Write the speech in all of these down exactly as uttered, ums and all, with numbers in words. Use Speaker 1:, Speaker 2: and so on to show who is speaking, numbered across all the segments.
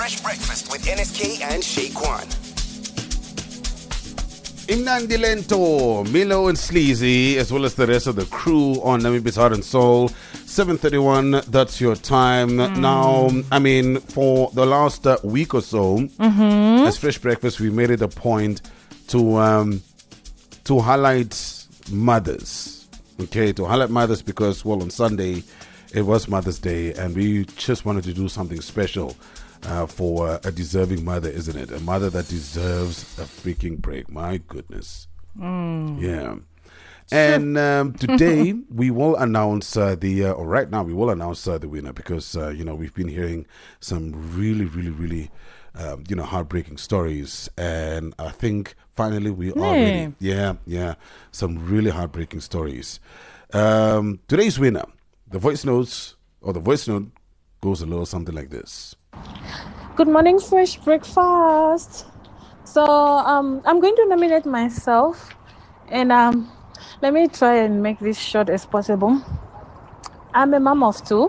Speaker 1: Fresh Breakfast with N S K and Shay Kwan.
Speaker 2: Imnandi Lento, Milo and Sleazy, as well as the rest of the crew on Namibi's Heart and Soul. seven thirty-one, that's your time. Mm. Now, I mean, for the last uh, week or so, mm-hmm. as Fresh Breakfast, we made it a point to um, to highlight mothers. Okay, to highlight mothers because, well, on Sunday, it was Mother's Day, and we just wanted to do something special. Uh, for uh, a deserving mother, isn't it? A mother that deserves a freaking break. My goodness. Mm. Yeah. And um, today we will announce uh, the, uh, or right now we will announce uh, the winner because, uh, you know, we've been hearing some really, really, really, um, you know, heartbreaking stories. And I think finally we are
Speaker 3: hey.
Speaker 2: ready. Yeah, yeah. Some really heartbreaking stories. Um, today's winner, the voice notes, or the voice note goes a little something like this.
Speaker 4: Good morning, Fresh Breakfast. So um, I'm going to nominate myself, and um, let me try and make this short as possible. I'm a mom of two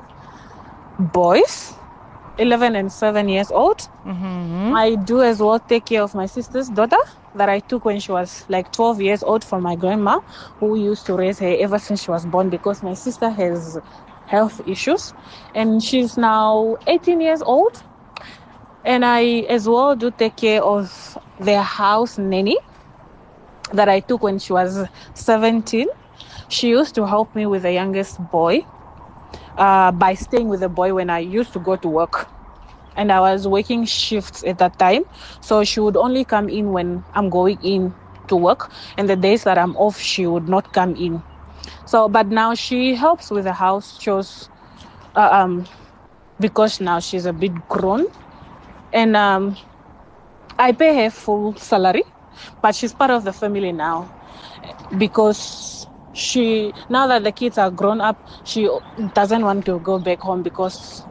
Speaker 4: boys, eleven and seven years old. Mm-hmm. I do as well take care of my sister's daughter that I took when she was like twelve years old from my grandma, who used to raise her ever since she was born because my sister has health issues, and she's now eighteen years old. And I as well do take care of their house nanny that I took when she was seventeen. She used to help me with the youngest boy uh, by staying with the boy when I used to go to work, and I was working shifts at that time, so she would only come in when I'm going in to work, and the days that I'm off she would not come in. So, but now she helps with the house chores uh, um, because now she's a bit grown. And um, I pay her full salary, but she's part of the family now because she, now that the kids are grown up, she doesn't want to go back home because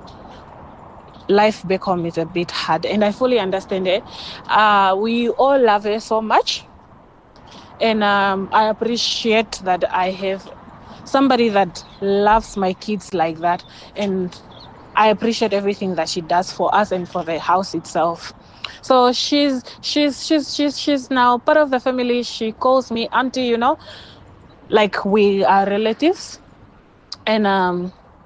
Speaker 4: life back home is a bit hard. And I fully understand it. Uh, we all love her so much. And um, I appreciate that I have somebody that loves my kids like that, and I appreciate everything that she does for us and for the house itself. So she's she's she's she's she's now part of the family. She calls me auntie, you know, like we are relatives. And um,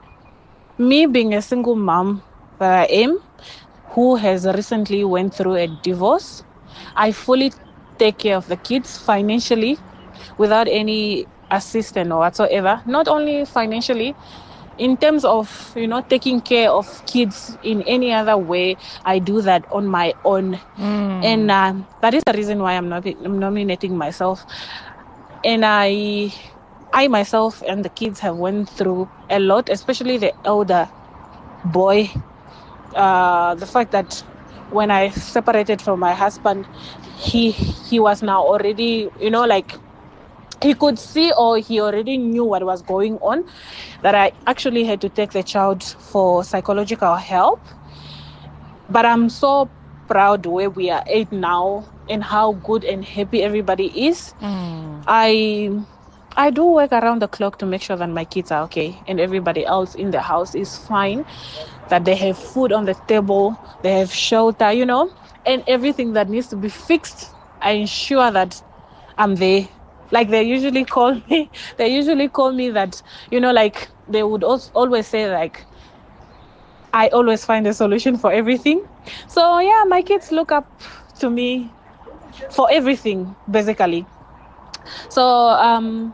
Speaker 4: me being a single mom that I am, who has recently went through a divorce, I fully take care of the kids financially without any assistance or whatsoever. Not only financially, in terms of, you know, taking care of kids in any other way, I do that on my own. Mm. And uh, that is the reason why I'm, not, I'm nominating myself. And I, I myself and the kids have went through a lot, especially the elder boy. Uh, the fact that when I separated from my husband, he he was now already, you know, like, he could see, or he already knew what was going on, that I actually had to take the child for psychological help. But I'm so proud where we are at now and how good and happy everybody is. Mm. I I do work around the clock to make sure that my kids are okay and everybody else in the house is fine, that they have food on the table, they have shelter, you know, and everything that needs to be fixed, I ensure that I'm there. Like they usually call me, they usually call me that, you know, like they would also always say like, I always find a solution for everything. So yeah, my kids look up to me for everything, basically. So um,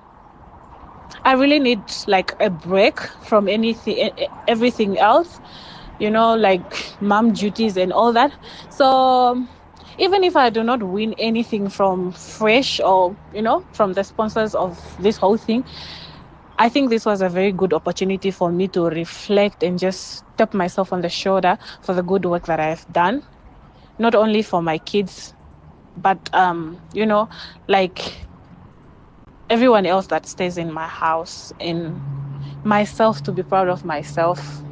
Speaker 4: I really need like a break from anything, everything else, you know, like mom duties and all that. So even if I do not win anything from Fresh or, you know, from the sponsors of this whole thing, I think this was a very good opportunity for me to reflect and just tap myself on the shoulder for the good work that I have done, not only for my kids, but, um, you know, like everyone else that stays in my house, and myself to be proud of myself.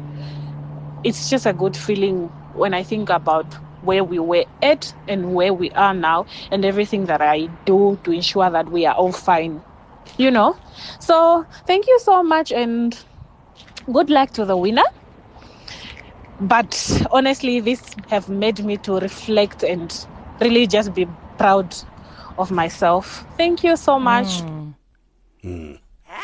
Speaker 4: It's just a good feeling when I think about where we were at and where we are now, and everything that I do to ensure that we are all fine, you know. So thank you so much, and good luck to the winner. But honestly, this have made me to reflect and really just be proud of myself. Thank you so much.
Speaker 3: Mm.
Speaker 2: Mm.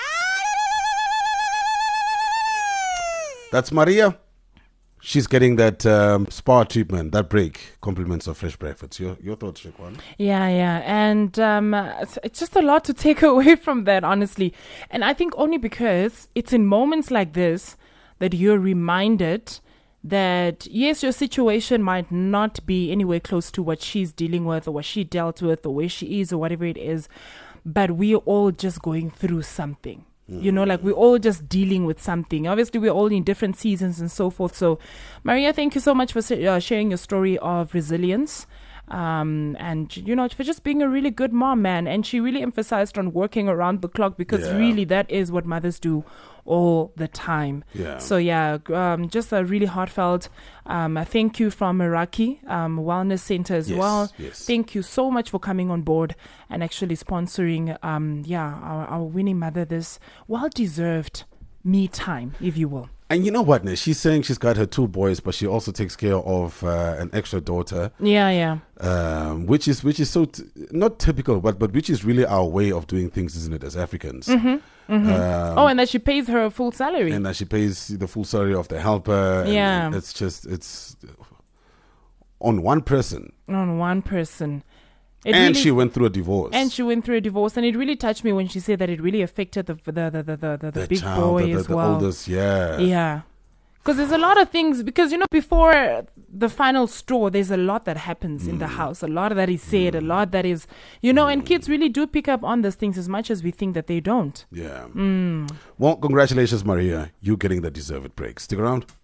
Speaker 2: That's Maria. She's getting that um, spa treatment, that break. Compliments of Fresh Breakfast. Your your thoughts, Shekwan?
Speaker 3: Yeah, yeah. And um, it's, it's just a lot to take away from that, honestly. And I think only because it's in moments like this that you're reminded that, yes, your situation might not be anywhere close to what she's dealing with or what she dealt with or where she is or whatever it is, but we're all just going through something. You know, like we're all just dealing with something. Obviously, we're all in different seasons and so forth. So, Maria, thank you so much for uh, sharing your story of resilience. Um, and, you know, for just being a really good mom, man. And she really emphasized on working around the clock because
Speaker 2: Yeah.
Speaker 3: really that is what mothers do all the time.
Speaker 2: Yeah.
Speaker 3: So, yeah, um, just a really heartfelt um, a thank you from Meraki um, Wellness Center as
Speaker 2: Yes,
Speaker 3: well.
Speaker 2: yes.
Speaker 3: Thank you so much for coming on board and actually sponsoring, um, yeah, our, our winning mother this well-deserved me time, if you will.
Speaker 2: And you know what, Nish? She's saying she's got her two boys, but she also takes care of uh, an extra daughter.
Speaker 3: Yeah, yeah.
Speaker 2: Um, which is which is so t- not typical, but but which is really our way of doing things, isn't it? As Africans.
Speaker 3: Mm-hmm, mm-hmm.
Speaker 2: Um,
Speaker 3: oh, and that she pays her a full salary.
Speaker 2: and that she pays the full salary of the helper. And
Speaker 3: Yeah.
Speaker 2: it's just it's on one person,
Speaker 3: On one person. It
Speaker 2: and
Speaker 3: really-
Speaker 2: she went through a divorce.
Speaker 3: And she went through a divorce, and it really touched me when she said that it really affected the the the the, the, the, the big
Speaker 2: child,
Speaker 3: boy
Speaker 2: the, the,
Speaker 3: as
Speaker 2: the
Speaker 3: well.
Speaker 2: oldest, yeah,
Speaker 3: Yeah. Because there's a lot of things, because, you know, before the final straw, there's a lot that happens in the house, a lot that is said, a lot that is, you know, and kids really do pick up on these things as much as we think that they don't.
Speaker 2: yeah.
Speaker 3: Mm.
Speaker 2: Well, congratulations, Maria. You getting the deserved break. Stick around.